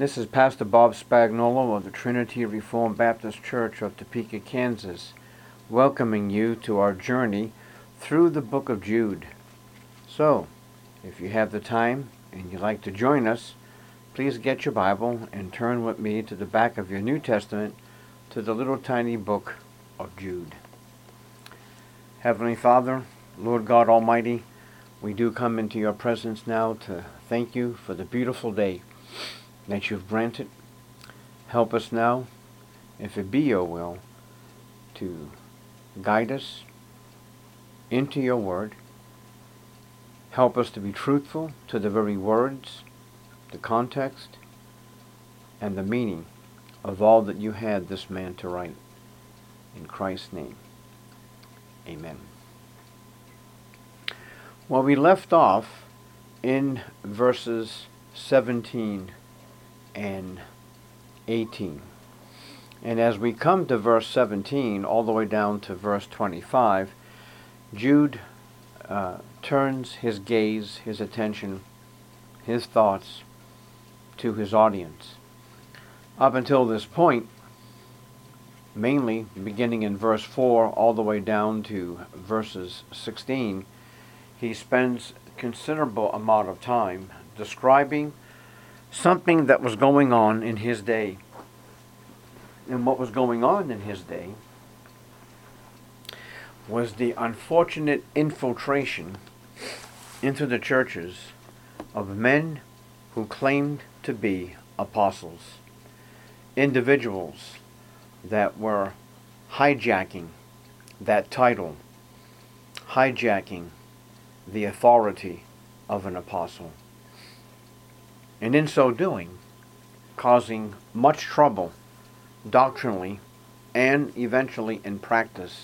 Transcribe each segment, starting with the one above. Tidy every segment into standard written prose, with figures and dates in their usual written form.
This is Pastor Bob Spagnuolo of the Trinity Reformed Baptist Church of Topeka, Kansas, welcoming you to our journey through the book of Jude. So, if you have the time and you'd like to join us, please get your Bible and turn with me to the back of your New Testament to the little tiny book of Jude. Heavenly Father, Lord God Almighty, we do come into your presence now to thank you for the beautiful day that you've granted. Help us now, if it be your will, to guide us into your word. Help us to be truthful to the very words, the context, and the meaning of all that you had this man to write. In Christ's name, amen. Well, we left off in verses 17 and 18. And as we come to verse 17 all the way down to verse 25, Jude turns his gaze, his attention, his thoughts to his audience. Up until this point, mainly beginning in verse 4 all the way down to verses 16, he spends considerable amount of time describing something that was going on in his day. And what was going on in his day was the unfortunate infiltration into the churches of men who claimed to be apostles. Individuals that were hijacking that title, hijacking the authority of an apostle, and in so doing, causing much trouble doctrinally and eventually in practice.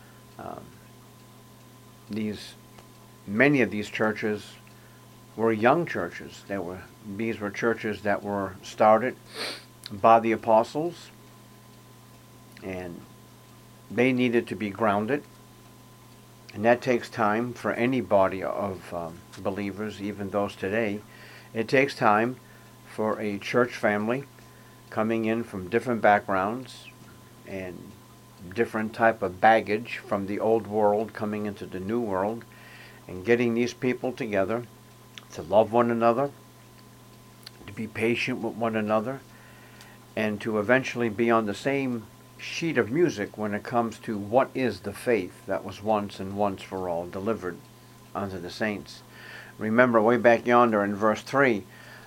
Many of these churches were young churches. These were churches that were started by the apostles, and they needed to be grounded. And that takes time for any body of believers, even those today. It takes time for a church family coming in from different backgrounds and different type of baggage from the old world coming into the new world, and getting these people together to love one another, to be patient with one another, and to eventually be on the same sheet of music when it comes to what is the faith that was once and once for all delivered unto the saints. Remember way back yonder in verse 3,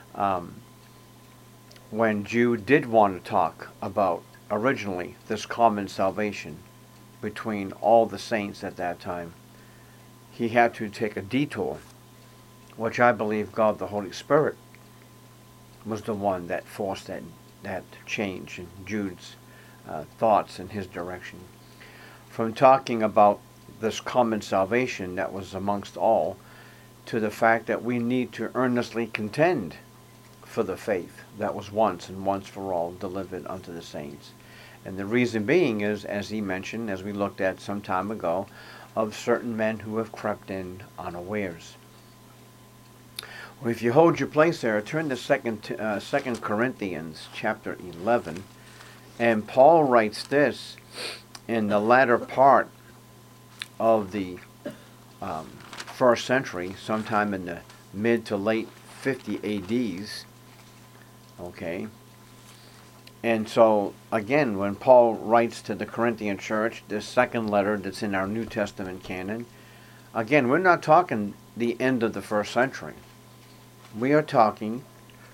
when Jude did want to talk about originally this common salvation between all the saints at that time, he had to take a detour, which I believe God the Holy Spirit was the one that forced that change in Jude's thoughts and his direction. From talking about this common salvation that was amongst all, to the fact that we need to earnestly contend for the faith that was once and once for all delivered unto the saints. And the reason being is, as he mentioned, as we looked at some time ago, of certain men who have crept in unawares. Well, if you hold your place there, turn to 2 Corinthians chapter 11, and Paul writes this in the latter part of the first century, sometime in the mid to late 50 ADs. Okay. And so, again, when Paul writes to the Corinthian church, this second letter that's in our New Testament canon, again, we're not talking the end of the first century. We are talking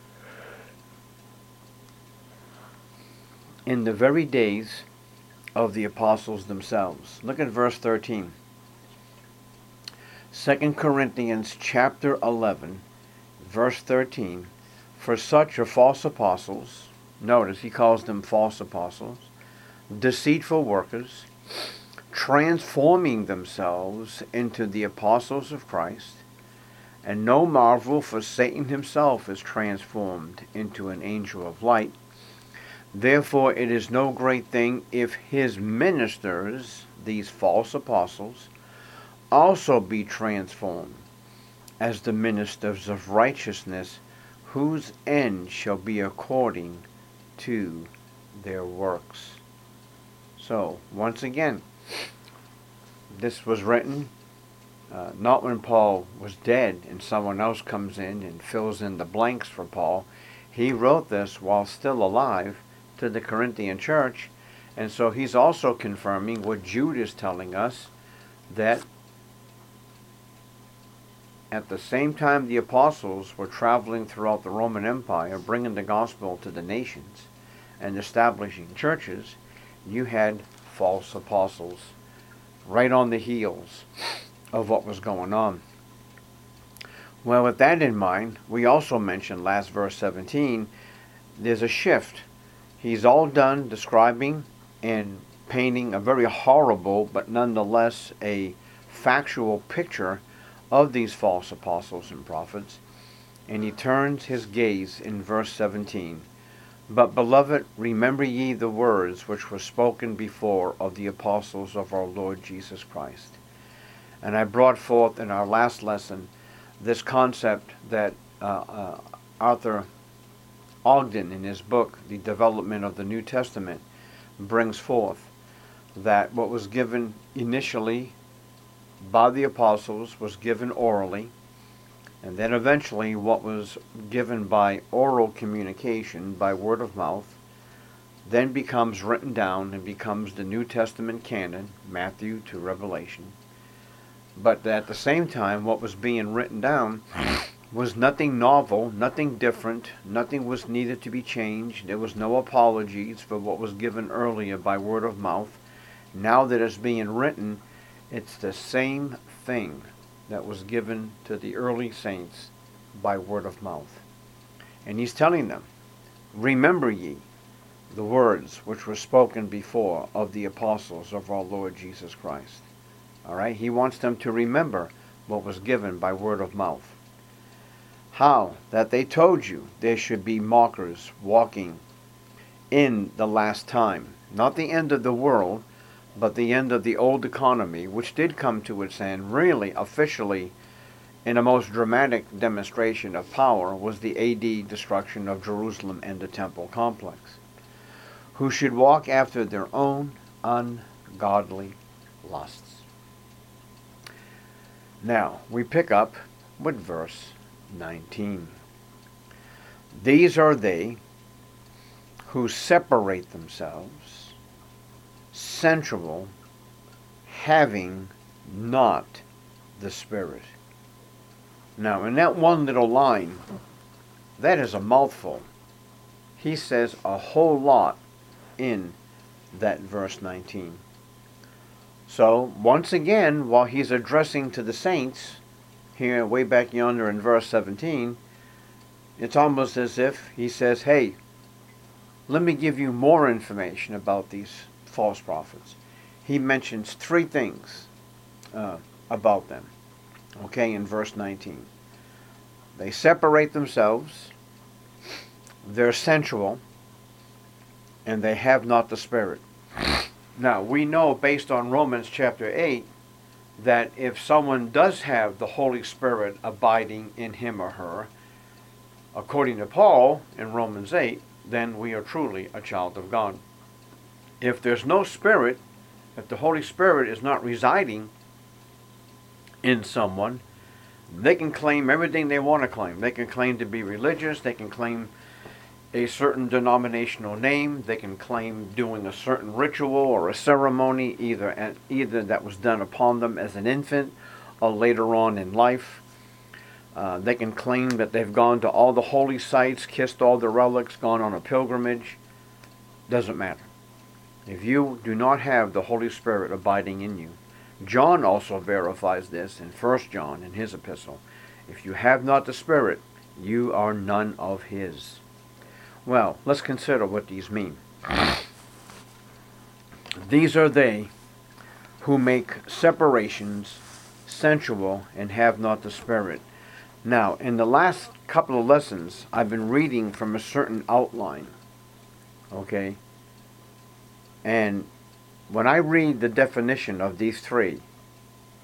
in the very days of the apostles themselves. Look at verse 13. 2 Corinthians chapter 11, verse 13. For such are false apostles. Notice he calls them false apostles, deceitful workers, transforming themselves into the apostles of Christ. And no marvel, for Satan himself is transformed into an angel of light. Therefore it is no great thing if his ministers, these false apostles, also be transformed as the ministers of righteousness, whose end shall be according to their works. So, once again, this was written not when Paul was dead and someone else comes in and fills in the blanks for Paul. He wrote this while still alive to the Corinthian church, and so he's also confirming what Jude is telling us, that at the same time the apostles were traveling throughout the Roman Empire, bringing the gospel to the nations and establishing churches, you had false apostles right on the heels of what was going on. Well, with that in mind, we also mentioned last verse 17, there's a shift. He's all done describing and painting a very horrible but nonetheless a factual picture of these false apostles and prophets, and he turns his gaze in verse 17. But, beloved, remember ye the words which were spoken before of the apostles of our Lord Jesus Christ. And I brought forth in our last lesson this concept that Arthur Ogden, in his book, The Development of the New Testament, brings forth, that what was given initially by the apostles was given orally, and then eventually what was given by oral communication, by word of mouth, then becomes written down and becomes the New Testament canon, Matthew to Revelation. But at the same time, what was being written down was nothing novel, nothing different, nothing was needed to be changed. There was no apologies for what was given earlier by word of mouth. Now that it's being written, it's the same thing that was given to the early saints by word of mouth. And he's telling them, remember ye the words which were spoken before of the apostles of our Lord Jesus Christ. All right? He wants them to remember what was given by word of mouth. How? That they told you there should be mockers walking in the last time. Not the end of the world, but the end of the old economy, which did come to its end, really, officially, in a most dramatic demonstration of power, was the AD destruction of Jerusalem and the temple complex. Who should walk after their own ungodly lusts. Now, we pick up with verse 19. These are they who separate themselves, sensual, having not the Spirit. Now, in that one little line, that is a mouthful. He says a whole lot in that verse 19. So, once again, while he's addressing to the saints, here way back yonder in verse 17, it's almost as if he says, hey, let me give you more information about these false prophets. He mentions three things about them, okay, in verse 19. They separate themselves, they're sensual, and they have not the Spirit. Now, we know based on Romans chapter 8 that if someone does have the Holy Spirit abiding in him or her, according to Paul in Romans 8, then we are truly a child of God. If there's no Spirit, if the Holy Spirit is not residing in someone, they can claim everything they want to claim. They can claim to be religious, they can claim a certain denominational name, they can claim doing a certain ritual or a ceremony, either that was done upon them as an infant or later on in life. They can claim that they've gone to all the holy sites, kissed all the relics, gone on a pilgrimage. Doesn't matter. If you do not have the Holy Spirit abiding in you, John also verifies this in 1 John in his epistle. If you have not the Spirit, you are none of his. Well, let's consider what these mean. These are they who make separations, sensual, and have not the Spirit. Now, in the last couple of lessons, I've been reading from a certain outline. Okay? And when I read the definition of these three,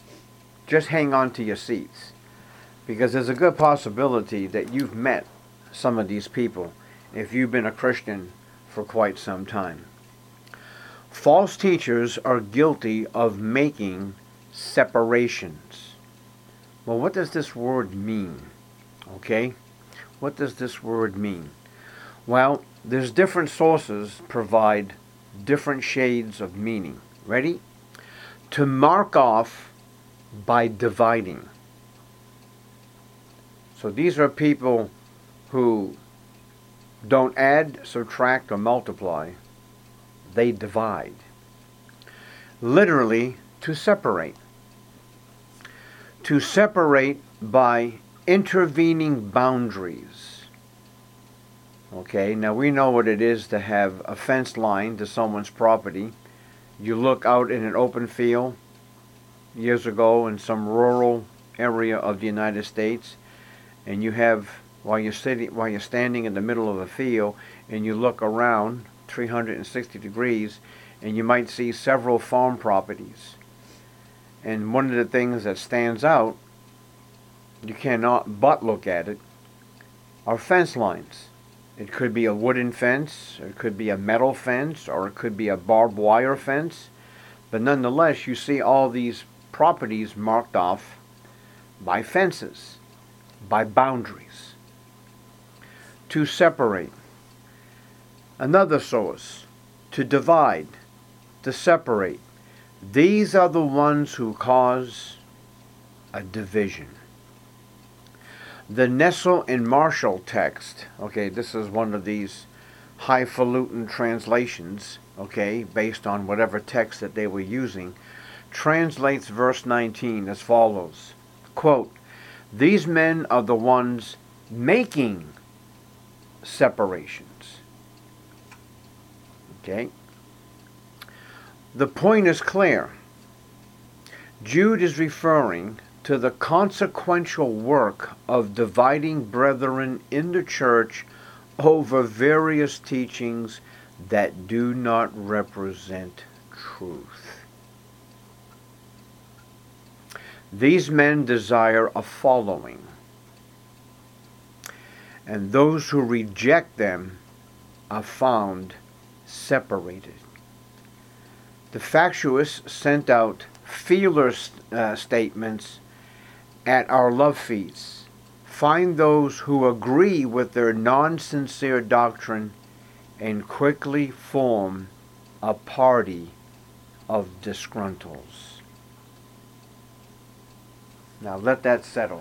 just hang on to your seats. Because there's a good possibility that you've met some of these people if you've been a Christian for quite some time. False teachers are guilty of making separations. Well, what does this word mean? Okay? What does this word mean? Well, there's different sources provide different shades of meaning. Ready? To mark off by dividing. So these are people who don't add, subtract, or multiply. They divide. Literally, to separate. To separate by intervening boundaries. Okay, now we know what it is to have a fence line to someone's property. You look out in an open field years ago in some rural area of the United States, and you have, while you're standing in the middle of a field, and you look around 360 degrees, and you might see several farm properties. And one of the things that stands out, you cannot but look at it, are fence lines. It could be a wooden fence, or it could be a metal fence, or it could be a barbed wire fence. But nonetheless, you see all these properties marked off by fences, by boundaries. To separate. Another source, to divide, to separate. These are the ones who cause a division. The Nestle and Marshall text, okay, this is one of these highfalutin translations, okay, based on whatever text that they were using, translates verse 19 as follows, quote, "These men are the ones making separations." Okay? The point is clear. Jude is referring to the consequential work of dividing brethren in the church over various teachings that do not represent truth. These men desire a following, and those who reject them are found separated. The factious sent out feeler statements at our love feasts. Find those who agree with their non-sincere doctrine and quickly form a party of disgruntles. Now let that settle.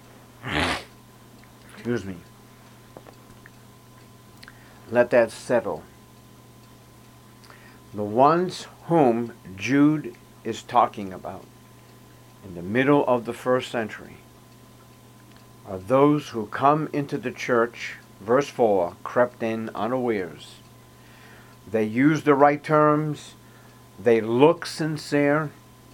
Excuse me. Let that settle. The ones whom Jude is talking about in the middle of the first century are those who come into the church, verse 4, crept in unawares. They use the right terms. They look sincere.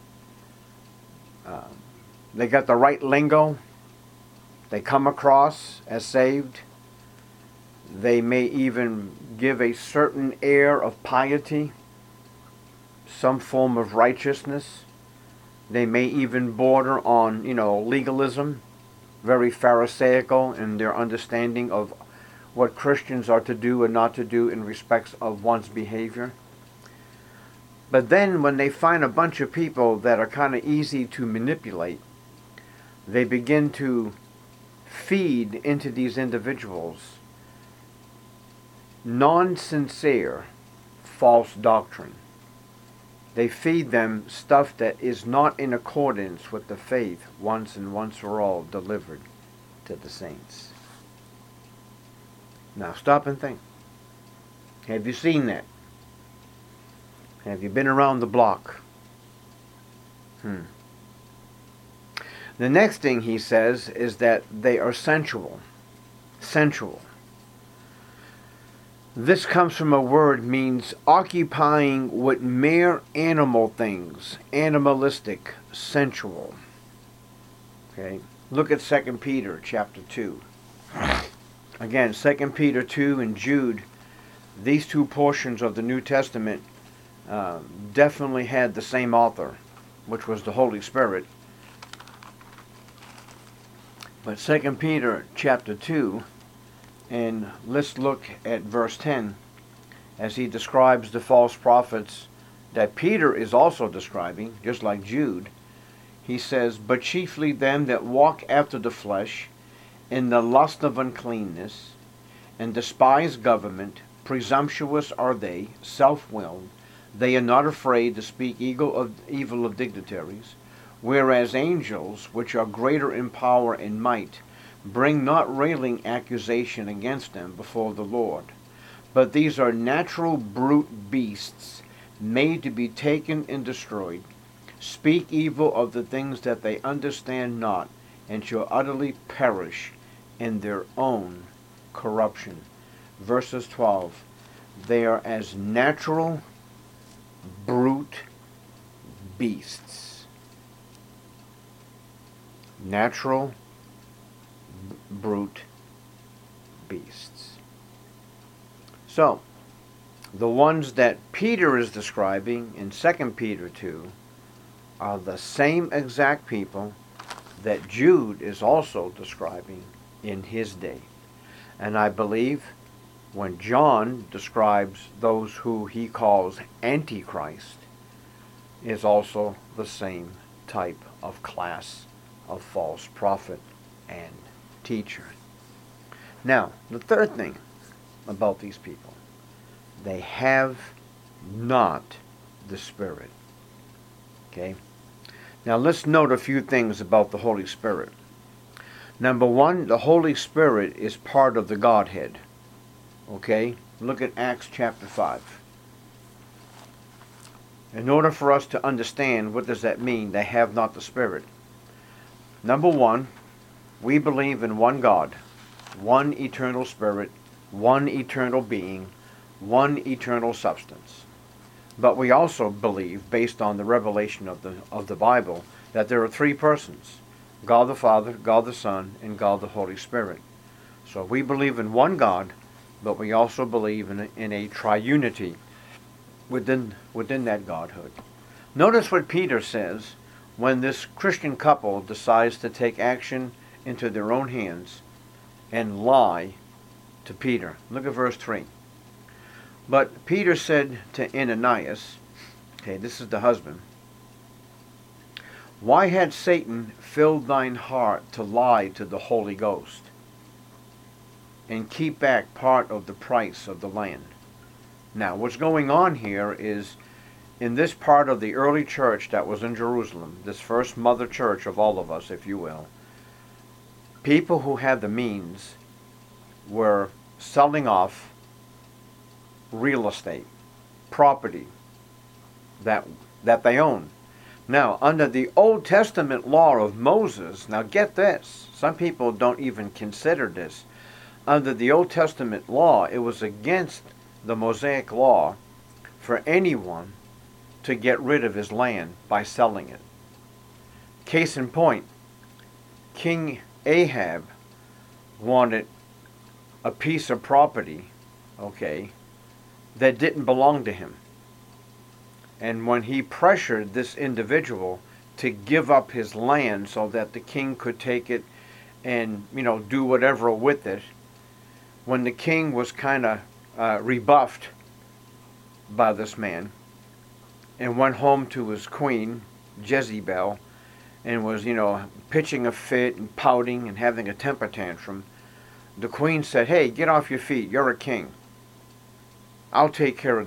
They got the right lingo. They come across as saved. They may even give a certain air of piety, some form of righteousness. They may even border on, legalism, very Pharisaical in their understanding of what Christians are to do and not to do in respects of one's behavior. But then when they find a bunch of people that are kind of easy to manipulate, they begin to feed into these individuals non-sincere false doctrine. They feed them stuff that is not in accordance with the faith once and once for all delivered to the saints. Now stop and think. Have you seen that? Have you been around the block? The next thing he says is that they are sensual. Sensual. This comes from a word means occupying with mere animal things, animalistic, sensual. Okay, look at 2 Peter chapter 2. Again, 2 Peter 2 and Jude, these two portions of the New Testament definitely had the same author, which was the Holy Spirit. But 2 Peter chapter 2 And let's look at verse 10 as he describes the false prophets that Peter is also describing, just like Jude. He says, "But chiefly them that walk after the flesh, in the lust of uncleanness, and despise government, presumptuous are they, self-willed. They are not afraid to speak evil of dignitaries, whereas angels, which are greater in power and might, bring not railing accusation against them before the Lord. But these are natural brute beasts, made to be taken and destroyed, speak evil of the things that they understand not, and shall utterly perish in their own corruption." Verses 12. They are as natural brute beasts. Natural brute beasts. So, the ones that Peter is describing in 2 Peter 2 are the same exact people that Jude is also describing in his day. And I believe when John describes those who he calls Antichrist, is also the same type of class of false prophet and teacher. Now, the third thing about these people, they have not the Spirit. Okay? Now let's note a few things about the Holy Spirit. Number one, the Holy Spirit is part of the Godhead. Okay? Look at Acts chapter 5. In order for us to understand what does that mean, they have not the Spirit. Number one, we believe in one God, one eternal Spirit, one eternal being, one eternal substance. But we also believe, based on the revelation of the Bible, that there are three persons: God the Father, God the Son, and God the Holy Spirit. So we believe in one God, but we also believe in a triunity within that Godhood. Notice what Peter says when this Christian couple decides to take action into their own hands and lie to Peter. Look at verse 3. "But Peter said to Ananias," okay, this is the husband, "Why had Satan filled thine heart to lie to the Holy Ghost and keep back part of the price of the land?" Now, what's going on here is, in this part of the early church that was in Jerusalem, this first mother church of all of us, if you will, people who had the means were selling off real estate, property that they own. Now, under the Old Testament law of Moses, now get this, some people don't even consider this. Under the Old Testament law, it was against the Mosaic law for anyone to get rid of his land by selling it. Case in point, King Ahab wanted a piece of property, okay, that didn't belong to him. And when he pressured this individual to give up his land so that the king could take it and, do whatever with it, when the king was kind of rebuffed by this man and went home to his queen, Jezebel, and was, pitching a fit and pouting and having a temper tantrum, the queen said, "Hey, get off your feet. You're a king. I'll take care of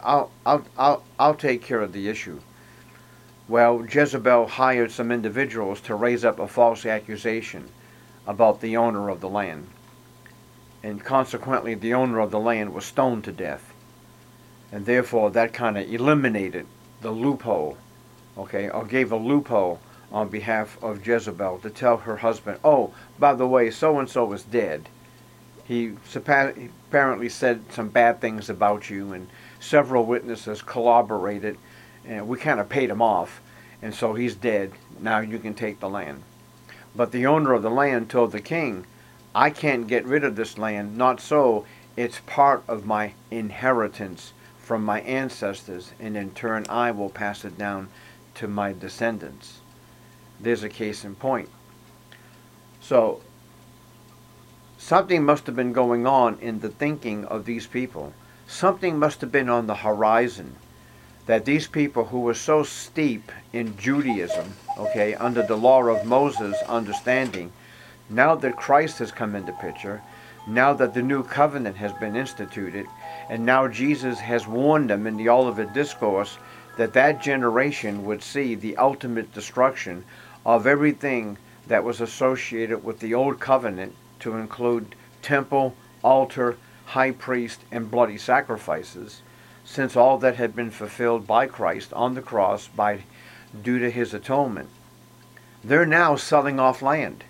I'll take care of the issue." Well, Jezebel hired some individuals to raise up a false accusation about the owner of the land. And consequently, the owner of the land was stoned to death. And therefore, that kind of eliminated the loophole, okay, or gave a loophole on behalf of Jezebel to tell her husband, "Oh, by the way, so-and-so is dead. He apparently said some bad things about you, and several witnesses corroborated, and we kind of paid him off, and so he's dead. Now you can take the land." But the owner of the land told the king, "I can't get rid of this land, not so. It's part of my inheritance from my ancestors, and in turn I will pass it down to my descendants." There's a case in point. So, something must have been going on in the thinking of these people. Something must have been on the horizon that these people who were so steep in Judaism, okay, under the law of Moses understanding, now that Christ has come into picture, now that the new covenant has been instituted, and now Jesus has warned them in the Olivet Discourse that that generation would see the ultimate destruction of everything that was associated with the old covenant, to include temple, altar, high priest, and bloody sacrifices, since all that had been fulfilled by Christ on the cross due to his atonement. They're now selling off land,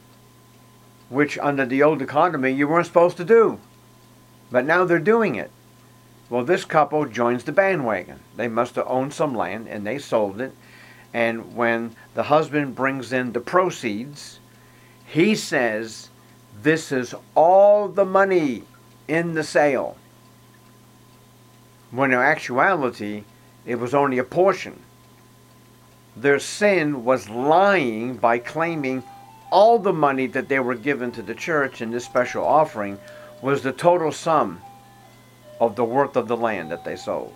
which under the old economy you weren't supposed to do. But now they're doing it. Well, this couple joins the bandwagon. They must have owned some land and they sold it. And when the husband brings in the proceeds, he says, this is all the money in the sale. When in actuality, it was only a portion. Their sin was lying by claiming all the money that they were given to the church in this special offering was the total sum of the worth of the land that they sold.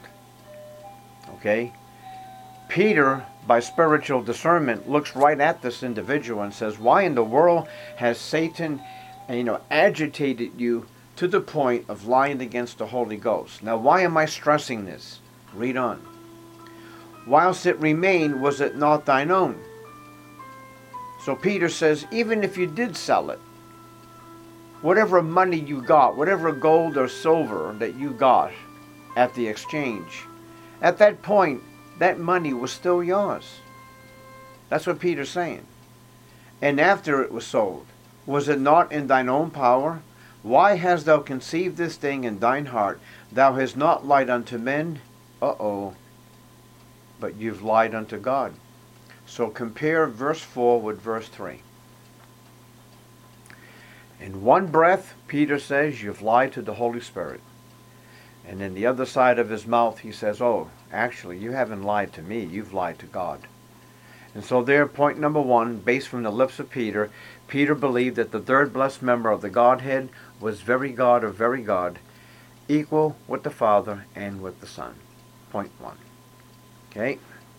Okay? Peter, by spiritual discernment, looks right at this individual and says, why in the world has Satan, agitated you to the point of lying against the Holy Ghost? Now, why am I stressing this? Read on. Whilst it remained, was it not thine own? So Peter says, even if you did sell it, whatever money you got, whatever gold or silver that you got at the exchange, at that point, that money was still yours. That's what Peter's saying. And after it was sold, was it not in thine own power? Why hast thou conceived this thing in thine heart? Thou hast not lied unto men. But you've lied unto God. So compare verse 4 with verse 3. In one breath, Peter says, you've lied to the Holy Spirit. And in the other side of his mouth, he says, actually, you haven't lied to me. You've lied to God. And so there, point number one, based from the lips of Peter, Peter believed that the third blessed member of the Godhead was very God of very God, equal with the Father and with the Son. Point one. Okay?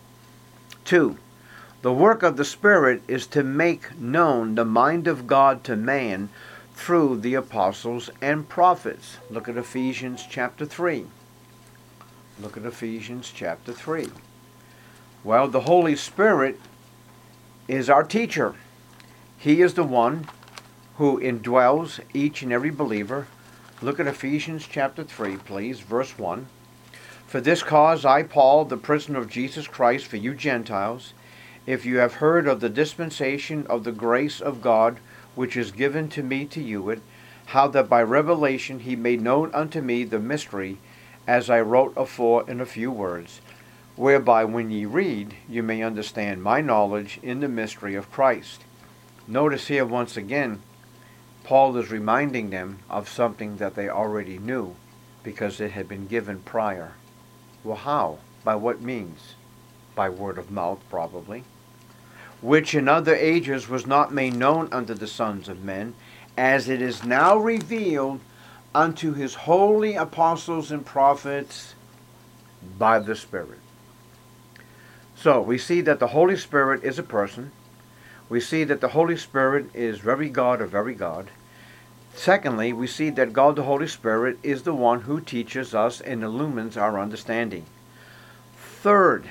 2. The work of the Spirit is to make known the mind of God to man through the apostles and prophets. Look at Ephesians chapter 3. Look at Ephesians chapter 3. Well, the Holy Spirit is our teacher. He is the one who indwells each and every believer. Look at Ephesians chapter 3, please, verse 1. For this cause I, Paul, the prisoner of Jesus Christ, for you Gentiles, if you have heard of the dispensation of the grace of God, which is given to me to you it, how that by revelation he made known unto me the mystery, as I wrote afore in a few words, whereby when ye read, you may understand my knowledge in the mystery of Christ. Notice here once again, Paul is reminding them of something that they already knew, because it had been given prior. Well, how? By what means? By word of mouth, probably. Which in other ages was not made known unto the sons of men, as it is now revealed unto his holy apostles and prophets by the Spirit. So we see that the Holy Spirit is a person. We see that the Holy Spirit is very God of very God. Secondly, we see that God the Holy Spirit is the one who teaches us and illumines our understanding. Third,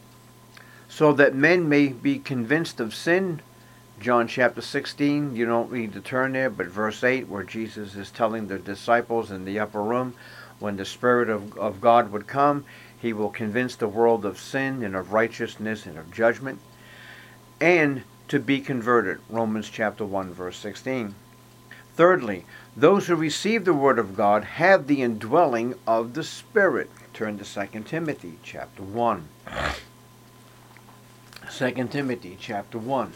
so that men may be convinced of sin. John chapter 16, you don't need to turn there, but verse 8, where Jesus is telling the disciples in the upper room, when the Spirit of God would come, he will convince the world of sin and of righteousness and of judgment, and to be converted. Romans chapter 1, verse 16. Thirdly, those who receive the Word of God have the indwelling of the Spirit. Turn to 2 Timothy chapter 1. 2 Timothy chapter 1.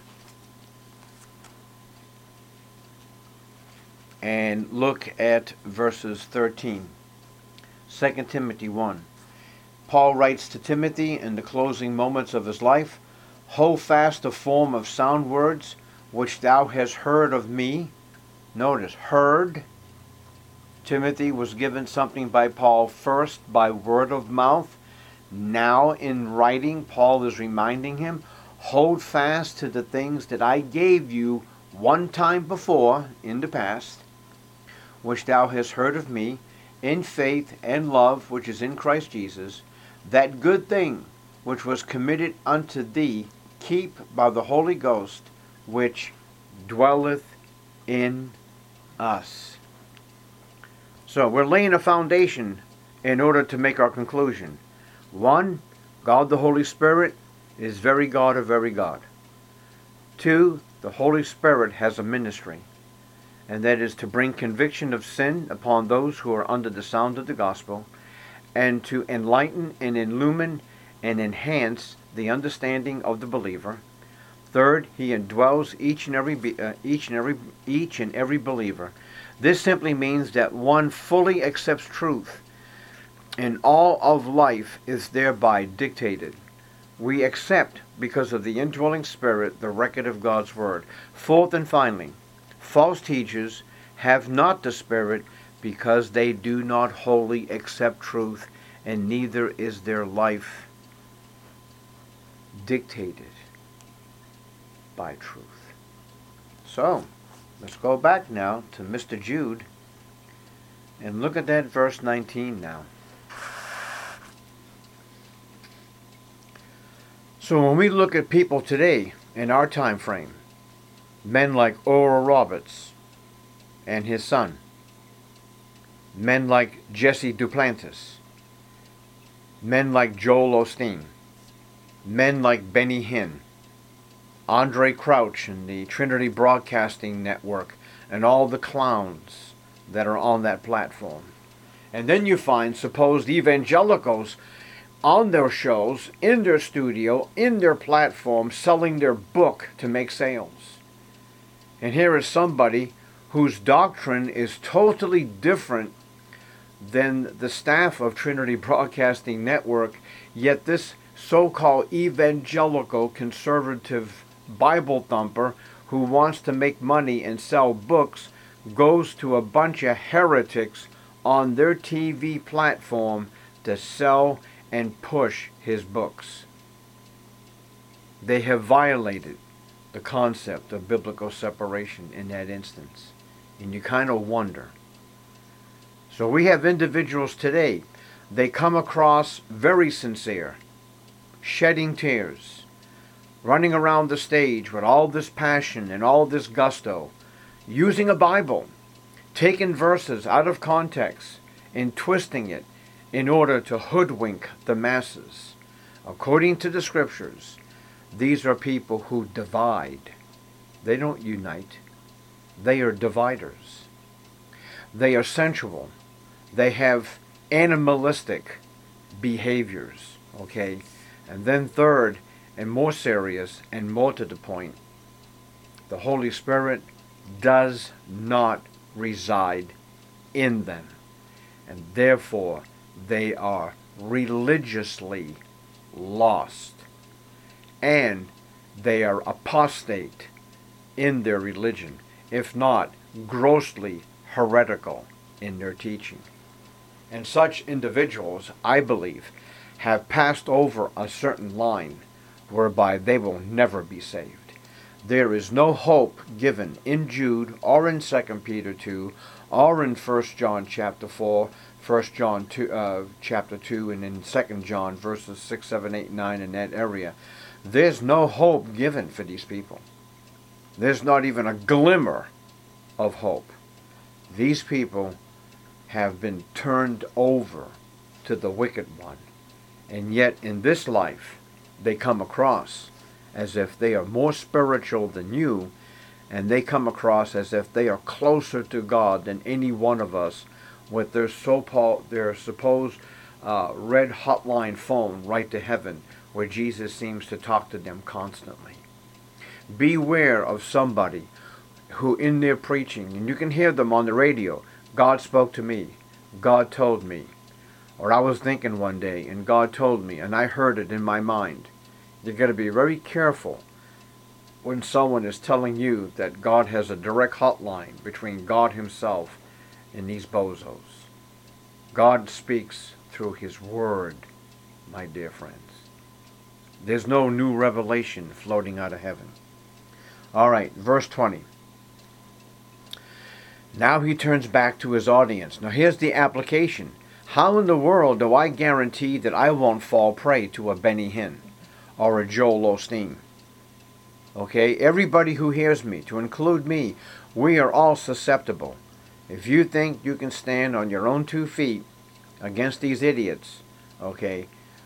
And look at verses 13. 2 Timothy 1. Paul writes to Timothy in the closing moments of his life, hold fast the form of sound words which thou hast heard of me Notice, heard. Timothy was given something by Paul first by word of mouth. Now in writing, Paul is reminding him, hold fast to the things that I gave you one time before in the past, which thou hast heard of me, in faith and love which is in Christ Jesus. That good thing which was committed unto thee, keep by the Holy Ghost, which dwelleth in us. So we're laying a foundation in order to make our conclusion. 1, God the Holy Spirit is very God of very God. 2, the Holy Spirit has a ministry, and that is to bring conviction of sin upon those who are under the sound of the gospel, and to enlighten and illumine and enhance the understanding of the believer. 3rd, he indwells each and every believer. This simply means that one fully accepts truth, and all of life is thereby dictated. We accept, because of the indwelling Spirit, the record of God's Word. 4th and finally, false teachers have not the Spirit because they do not wholly accept truth, and neither is their life dictated by truth. So, let's go back now to Mr. Jude and look at that verse 19 now. So when we look at people today in our time frame, men like Oral Roberts and his son, men like Jesse Duplantis, men like Joel Osteen, men like Benny Hinn, Andre Crouch and the Trinity Broadcasting Network, and all the clowns that are on that platform. And then you find supposed evangelicals on their shows, in their studio, in their platform, selling their book to make sales. And here is somebody whose doctrine is totally different than the staff of Trinity Broadcasting Network, yet this so-called evangelical conservative Bible thumper who wants to make money and sell books goes to a bunch of heretics on their TV platform to sell and push his books. They have violated the concept of biblical separation in that instance. And you kind of wonder. So we have individuals today, they come across very sincere, shedding tears, running around the stage with all this passion and all this gusto, using a Bible, taking verses out of context and twisting it in order to hoodwink the masses. According to the scriptures, these are people who divide. They don't unite. They are dividers. They are sensual. They have animalistic behaviors, okay? And then third, and more serious and more to the point, the Holy Spirit does not reside in them. And therefore, they are religiously lost. And they are apostate in their religion, if not grossly heretical in their teaching. And such individuals, I believe, have passed over a certain line whereby they will never be saved. There is no hope given in Jude or in 2 Peter 2 or in 1 John chapter 4, 1 John 2, chapter 2, and in 2 John verses 6, 7, 8, 9 in that area. There's no hope given for these people. There's not even a glimmer of hope. These people have been turned over to the wicked one. And yet in this life, they come across as if they are more spiritual than you, and they come across as if they are closer to God than any one of us with their supposed red hotline phone right to heaven, where Jesus seems to talk to them constantly. Beware of somebody who in their preaching, and you can hear them on the radio, God spoke to me, God told me, or I was thinking one day and God told me and I heard it in my mind. You've got to be very careful when someone is telling you that God has a direct hotline between God himself and these bozos. God speaks through his word, my dear friends. There's no new revelation floating out of heaven. All right, verse 20. Now he turns back to his audience. Now here's the application. How in the world do I guarantee that I won't fall prey to a Benny Hinn or a Joel Osteen? Okay, everybody who hears me, to include me, we are all susceptible. If you think you can stand on your own 2 feet against these idiots, okay,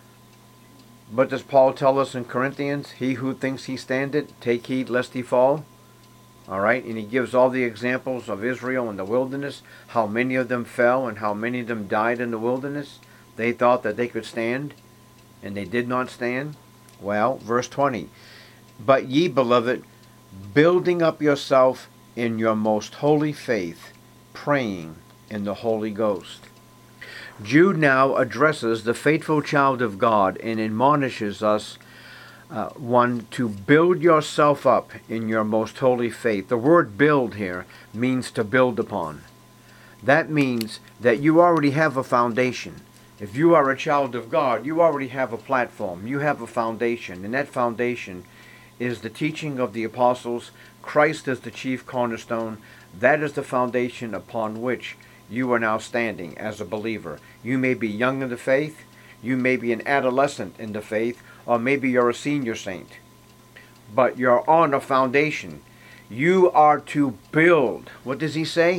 what does Paul tell us in Corinthians? He who thinks he standeth, take heed lest he fall. All right, and he gives all the examples of Israel in the wilderness, how many of them fell and how many of them died in the wilderness. They thought that they could stand, and they did not stand. Well, verse 20, but ye, beloved, building up yourself in your most holy faith, praying in the Holy Ghost. Jude now addresses the faithful child of God and admonishes us, one, to build yourself up in your most holy faith. The word build here means to build upon. That means that you already have a foundation. If you are a child of God, you already have a platform. You have a foundation, and that foundation is the teaching of the apostles. Christ is the chief cornerstone. That is the foundation upon which you are now standing as a believer. You may be young in the faith, you may be an adolescent in the faith, or maybe you're a senior saint. But you're on a foundation. You are to build. What does he say?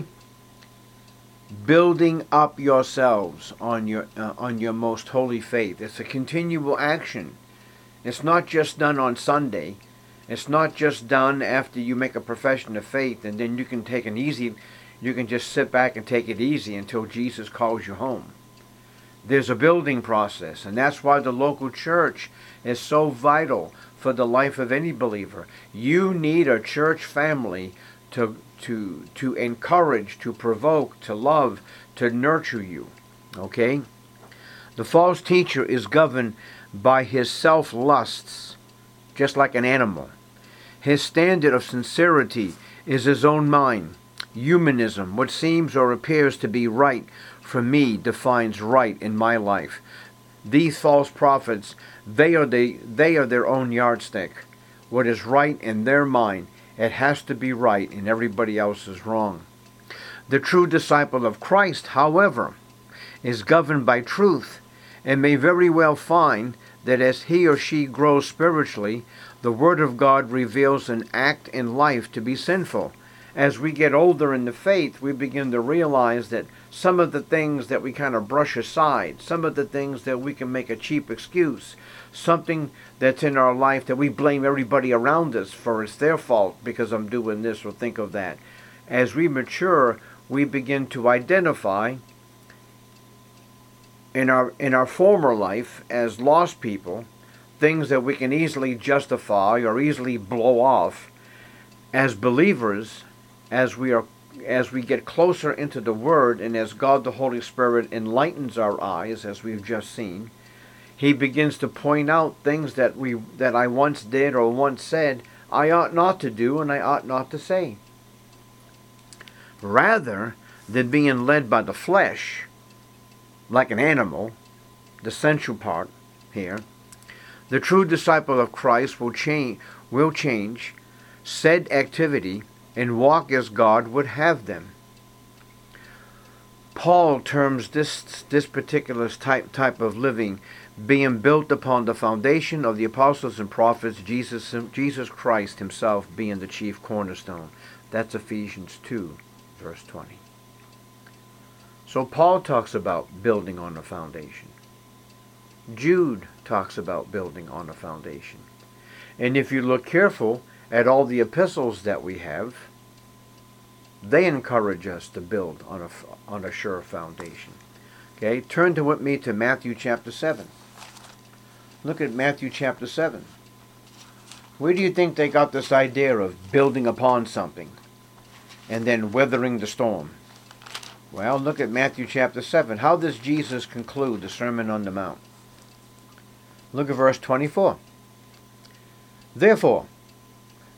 Building up yourselves on your most holy faith. It's a continual action. It's not just done on Sunday. It's not just done after you make a profession of faith and then you can just sit back and take it easy until Jesus calls you home. There's a building process, and that's why the local church is so vital for the life of any believer. You need a church family to encourage, to provoke, to love, to nurture you. Okay? The false teacher is governed by his self-lusts, just like an animal. His standard of sincerity is his own mind. Humanism, what seems or appears to be right for me, defines right in my life. These false prophets, they are their own yardstick. What is right in their mind, it has to be right, and everybody else is wrong. The true disciple of Christ, however, is governed by truth, and may very well find that as he or she grows spiritually, the Word of God reveals an act in life to be sinful. As we get older in the faith, we begin to realize that some of the things that we kind of brush aside, some of the things that we can make a cheap excuse, something that's in our life that we blame everybody around us for, it's their fault because I'm doing this or think of that. As we mature, we begin to identify in our former life as lost people, things that we can easily justify or easily blow off. As believers, as we get closer into the Word, and as God the Holy Spirit enlightens our eyes, as we've just seen, he begins to point out things that I once did or once said I ought not to do and I ought not to say. Rather than being led by the flesh, like an animal, the sensual part here, the true disciple of Christ will change said activity and walk as God would have them. Paul terms this particular type of living being built upon the foundation of the apostles and prophets, Jesus Christ himself being the chief cornerstone. That's Ephesians 2, verse 20. So Paul talks about building on a foundation. Jude talks about building on a foundation. And if you look careful at all the epistles that we have, they encourage us to build on a sure foundation. Okay, turn with me to Matthew chapter 7. Look at Matthew chapter 7. Where do you think they got this idea of building upon something and then weathering the storm? Well, look at Matthew chapter 7. How does Jesus conclude the Sermon on the Mount? Look at verse 24. Therefore,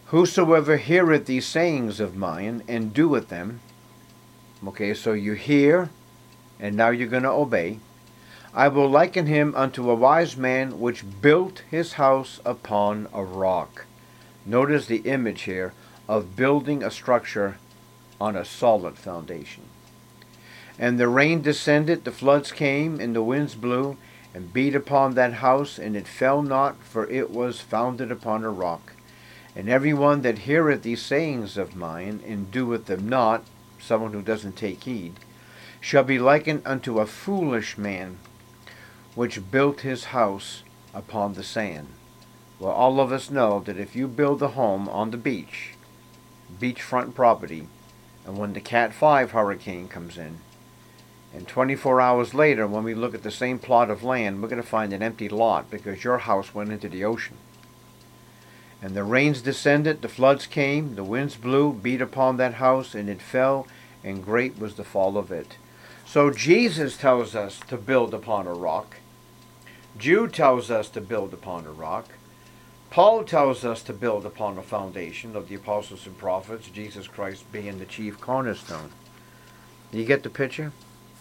Whosoever heareth these sayings of mine and doeth them, okay, so you hear and now you're going to obey, I will liken him unto a wise man which built his house upon a rock. Notice the image here of building a structure on a solid foundation. And the rain descended, the floods came, and the winds blew, and beat upon that house, and it fell not, for it was founded upon a rock. And every one that heareth these sayings of mine, and doeth them not, someone who doesn't take heed, shall be likened unto a foolish man, which built his house upon the sand. Well, all of us know that if you build a home on the beach, beachfront property, and when the Cat 5 hurricane comes in, and 24 hours later, when we look at the same plot of land, we're going to find an empty lot because your house went into the ocean. And the rains descended, the floods came, the winds blew, beat upon that house, and it fell, and great was the fall of it. So Jesus tells us to build upon a rock. Jude tells us to build upon a rock. Paul tells us to build upon the foundation of the apostles and prophets, Jesus Christ being the chief cornerstone. You get the picture?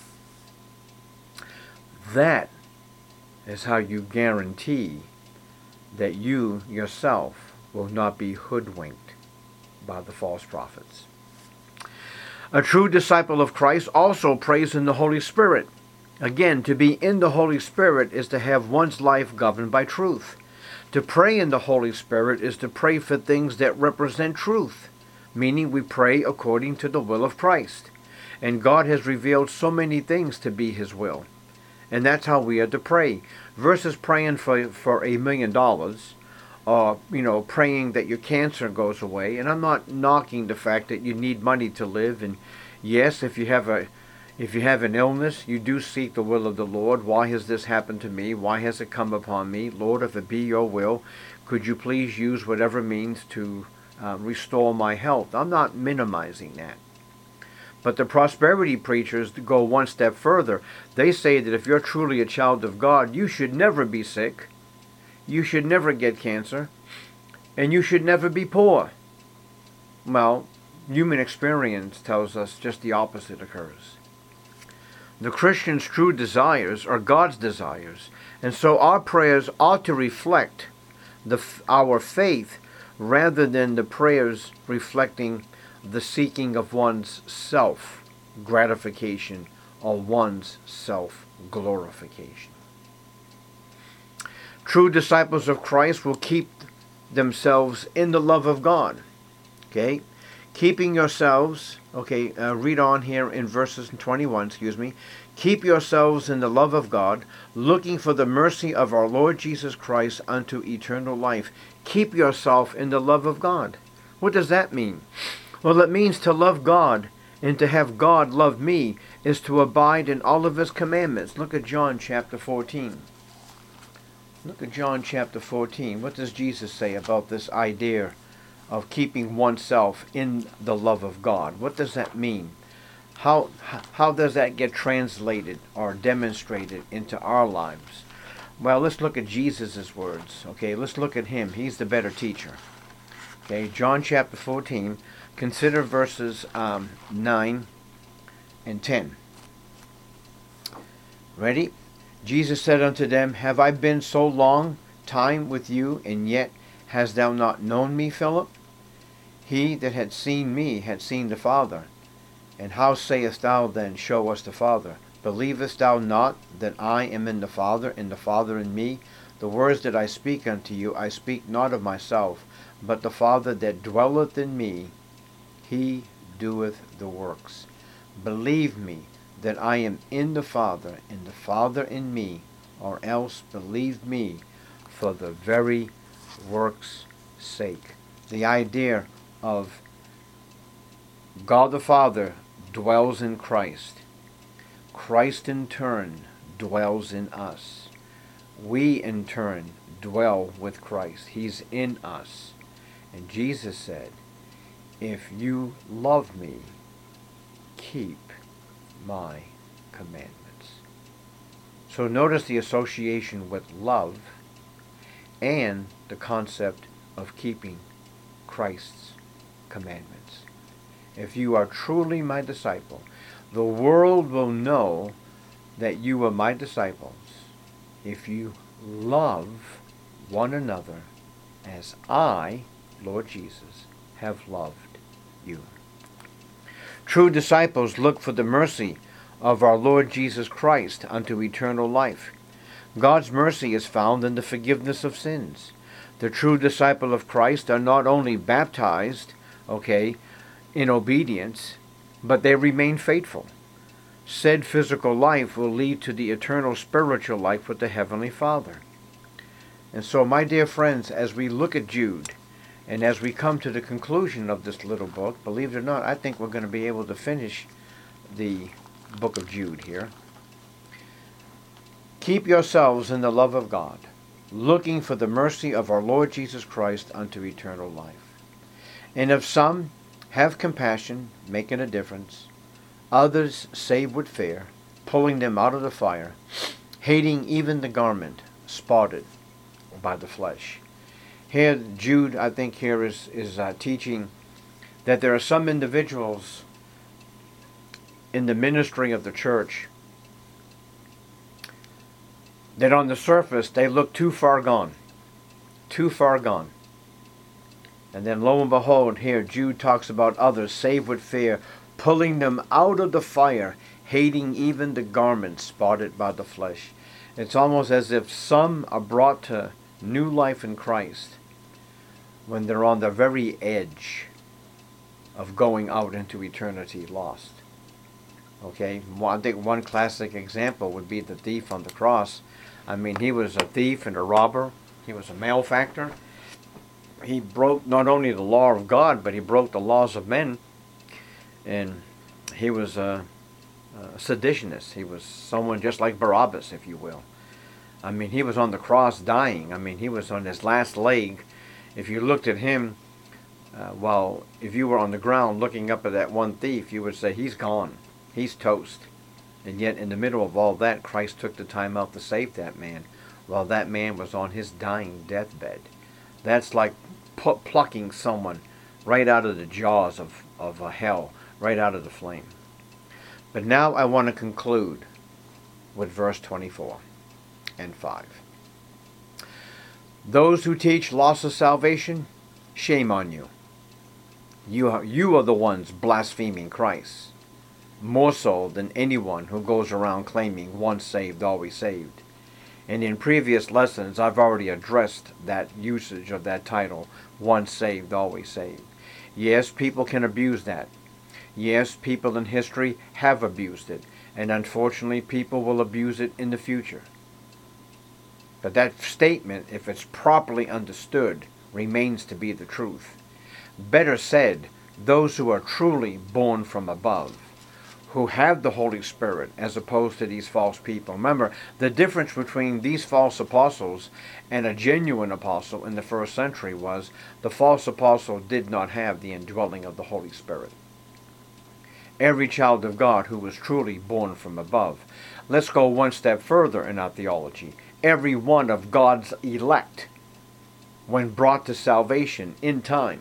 That is how you guarantee that you yourself will not be hoodwinked by the false prophets. A true disciple of Christ also prays in the Holy Spirit. Again, to be in the Holy Spirit is to have one's life governed by truth. To pray in the Holy Spirit is to pray for things that represent truth, meaning we pray according to the will of Christ. And God has revealed so many things to be His will. And that's how we are to pray. Versus praying for $1 million, or praying that your cancer goes away. And I'm not knocking the fact that you need money to live. And yes, if you have an illness, you do seek the will of the Lord. Why has this happened to me? Why has it come upon me? Lord, if it be your will, could you please use whatever means to restore my health? I'm not minimizing that. But the prosperity preachers go one step further. They say that if you're truly a child of God, you should never be sick, you should never get cancer, and you should never be poor. Well, human experience tells us just the opposite occurs. The Christian's true desires are God's desires, and so our prayers ought to reflect our faith rather than the prayers reflecting the seeking of one's self-gratification or one's self-glorification. True disciples of Christ will keep themselves in the love of God. Okay? Keeping yourselves, read on here in verses 21, Keep yourselves in the love of God, looking for the mercy of our Lord Jesus Christ unto eternal life. Keep yourself in the love of God. What does that mean? Well, it means to love God and to have God love me is to abide in all of His commandments. Look at John chapter 14. Look at John chapter 14. What does Jesus say about this idea of keeping oneself in the love of God? What does that mean? How does that get translated or demonstrated into our lives? Well, let's look at Jesus' words. Let's look at Him. He's the better teacher. John chapter 14. Consider verses 9 and 10. Ready? Jesus said unto them, Have I been so long time with you, and yet hast thou not known me, Philip? He that had seen me had seen the Father. And how sayest thou then, Show us the Father? Believest thou not that I am in the Father, and the Father in me? The words that I speak unto you, I speak not of myself, but the Father that dwelleth in me, He doeth the works. Believe me that I am in the Father, and the Father in me, or else believe me for the very works' sake. The idea of God the Father dwells in Christ. Christ in turn dwells in us. We in turn dwell with Christ. He's in us. And Jesus said, If you love me, keep my commandments. So notice the association with love and the concept of keeping Christ's commandments. If you are truly my disciple, the world will know that you are my disciples if you love one another as I, Lord Jesus, have loved you. True disciples look for the mercy of our Lord Jesus Christ unto eternal life. God's mercy is found in the forgiveness of sins. The true disciple of Christ are not only baptized, in obedience, but they remain faithful. Said physical life will lead to the eternal spiritual life with the Heavenly Father. And so, my dear friends, as we look at Jude, and as we come to the conclusion of this little book, believe it or not, I think we're going to be able to finish the book of Jude here. Keep yourselves in the love of God, looking for the mercy of our Lord Jesus Christ unto eternal life. And of some, have compassion, making a difference. Others save with fear, pulling them out of the fire, hating even the garment spotted by the flesh. Here, Jude, I think here is teaching that there are some individuals in the ministry of the church that on the surface they look too far gone. Too far gone. And then lo and behold, here Jude talks about others saved with fear, pulling them out of the fire, hating even the garment spotted by the flesh. It's almost as if some are brought to new life in Christ when they're on the very edge of going out into eternity lost. I think one classic example would be the thief on the cross. I mean, he was a thief and a robber. He was a malefactor. He broke not only the law of God, but he broke the laws of men. And he was a seditionist. He was someone just like Barabbas, if you will. I mean, he was on the cross dying. I mean, he was on his last leg. If you looked at him, if you were on the ground looking up at that one thief, you would say, he's gone. He's toast. And yet, in the middle of all that, Christ took the time out to save that man while that man was on his dying deathbed. That's like plucking someone right out of the jaws of hell, right out of the flame. But now I want to conclude with verse 24 and 5. Those who teach loss of salvation, shame on you. You are the ones blaspheming Christ, more so than anyone who goes around claiming once saved, always saved. And in previous lessons, I've already addressed that usage of that title, once saved, always saved. Yes, people can abuse that. Yes, people in history have abused it. And unfortunately, people will abuse it in the future. But that statement, if it's properly understood, remains to be the truth. Better said, those who are truly born from above, who have the Holy Spirit, as opposed to these false people. Remember, the difference between these false apostles and a genuine apostle in the first century was the false apostle did not have the indwelling of the Holy Spirit. Every child of God who was truly born from above. Let's go one step further in our theology. Every one of God's elect, when brought to salvation in time,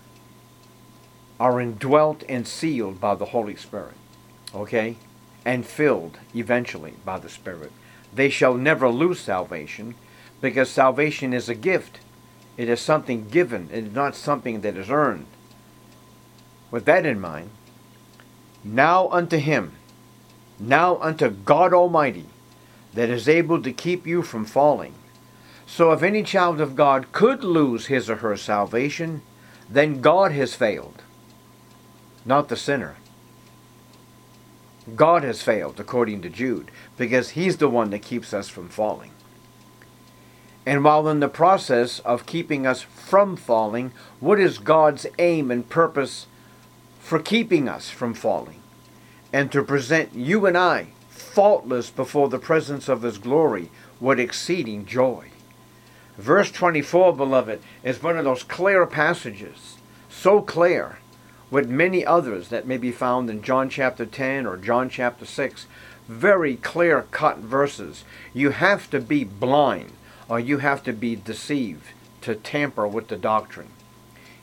are indwelt and sealed by the Holy Spirit. And filled eventually by the Spirit. They shall never lose salvation, because salvation is a gift. It is something given. It is not something that is earned. With that in mind, now unto Him, now unto God Almighty, that is able to keep you from falling. So if any child of God could lose his or her salvation, then God has failed, not the sinner. God has failed, according to Jude, because He's the one that keeps us from falling. And while in the process of keeping us from falling, what is God's aim and purpose for keeping us from falling? And to present you and I faultless before the presence of His glory with exceeding joy. Verse 24, beloved, is one of those clear passages, so clear, with many others that may be found in John chapter 10 or John chapter 6, very clear-cut verses. You have to be blind or you have to be deceived to tamper with the doctrine.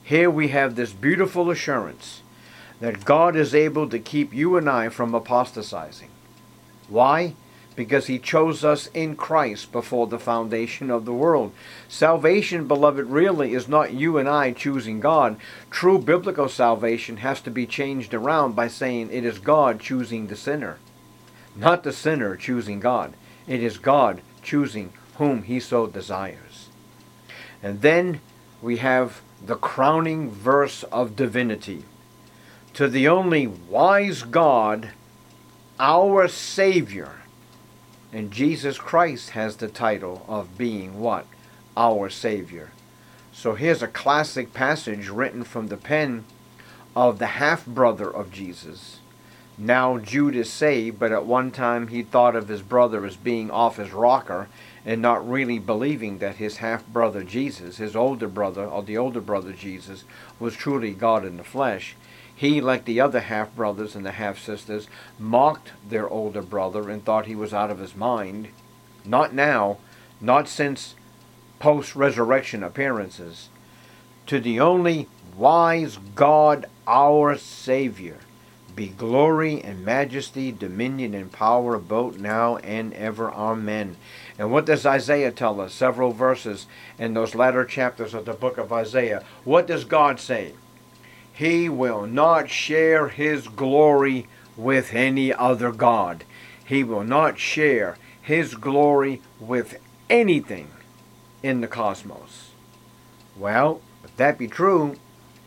Here we have this beautiful assurance that God is able to keep you and I from apostatizing. Why? Because He chose us in Christ before the foundation of the world. Salvation, beloved, really is not you and I choosing God. True biblical salvation has to be changed around by saying it is God choosing the sinner. Not the sinner choosing God. It is God choosing whom He so desires. And then we have the crowning verse of divinity. To the only wise God, our Savior. And Jesus Christ has the title of being what? Our Savior. So here's a classic passage written from the pen of the half-brother of Jesus. Now Jude is saved, but at one time he thought of his brother as being off his rocker and not really believing that his half-brother Jesus, his older brother, or the older brother Jesus, was truly God in the flesh. He, like the other half-brothers and the half-sisters, mocked their older brother and thought he was out of his mind. Not now, not since post-resurrection appearances. To the only wise God, our Savior, be glory and majesty, dominion and power both now and ever. Amen. And what does Isaiah tell us? Several verses in those latter chapters of the book of Isaiah. What does God say? He will not share His glory with any other God. He will not share His glory with anything in the cosmos. Well, if that be true,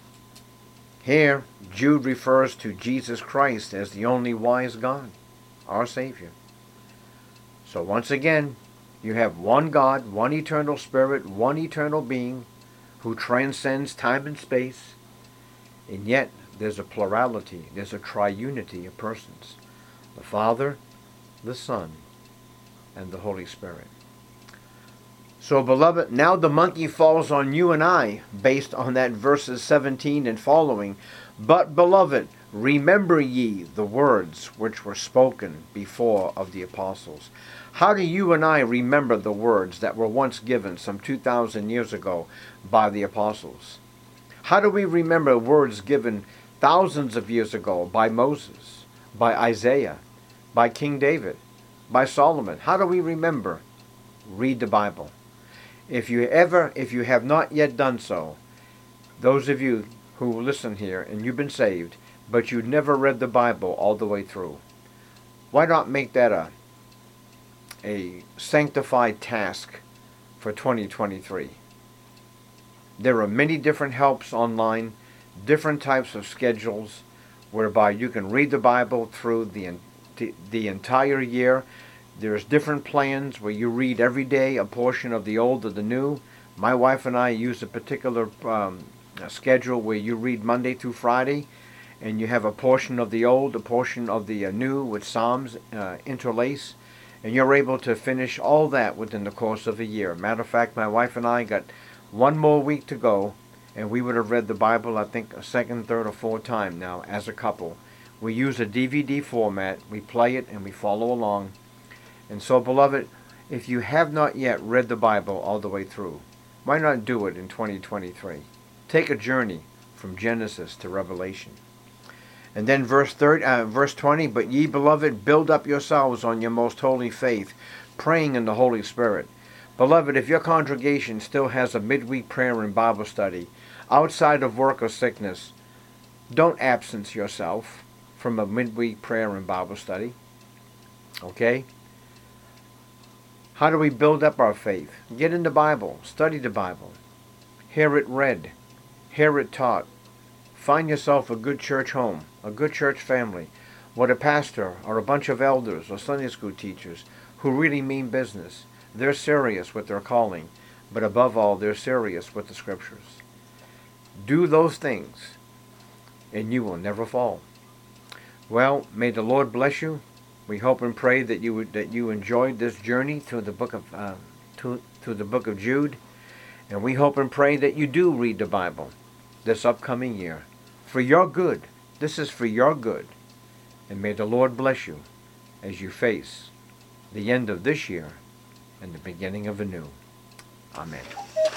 here Jude refers to Jesus Christ as the only wise God, our Savior. So once again, you have one God, one eternal Spirit, one eternal being who transcends time and space. And yet, there's a plurality, there's a triunity of persons. The Father, the Son, and the Holy Spirit. So, beloved, now the monkey falls on you and I, based on that verses 17 and following. But, beloved, remember ye the words which were spoken before of the apostles. How do you and I remember the words that were once given some 2,000 years ago by the apostles? How do we remember words given thousands of years ago by Moses, by Isaiah, by King David, by Solomon? How do we remember? Read the Bible. If you have not yet done so, those of you who listen here and you've been saved, but you never read the Bible all the way through, why not make that a sanctified task for 2023? There are many different helps online, different types of schedules, whereby you can read the Bible through the entire year. There's different plans where you read every day a portion of the Old or the New. My wife and I use a particular schedule where you read Monday through Friday, and you have a portion of the Old, a portion of the New with Psalms interlace, and you're able to finish all that within the course of a year. Matter of fact, my wife and I got one more week to go, and we would have read the Bible, I think, a second, third, or fourth time now as a couple. We use a DVD format, we play it, and we follow along. And so, beloved, if you have not yet read the Bible all the way through, why not do it in 2023? Take a journey from Genesis to Revelation. And then verse 20, but ye, beloved, build up yourselves on your most holy faith, praying in the Holy Spirit. Beloved, if your congregation still has a midweek prayer and Bible study, outside of work or sickness, don't absence yourself from a midweek prayer and Bible study. Okay? How do we build up our faith? Get in the Bible. Study the Bible. Hear it read. Hear it taught. Find yourself a good church home, a good church family, with a pastor or a bunch of elders or Sunday school teachers who really mean business. They're serious with their calling, but above all, they're serious with the Scriptures. Do those things, and you will never fall. Well, may the Lord bless you. We hope and pray that you enjoyed this journey through the book of through the book of Jude, and we hope and pray that you do read the Bible this upcoming year for your good. This is for your good, and may the Lord bless you as you face the end of this year and the beginning of a new. Amen.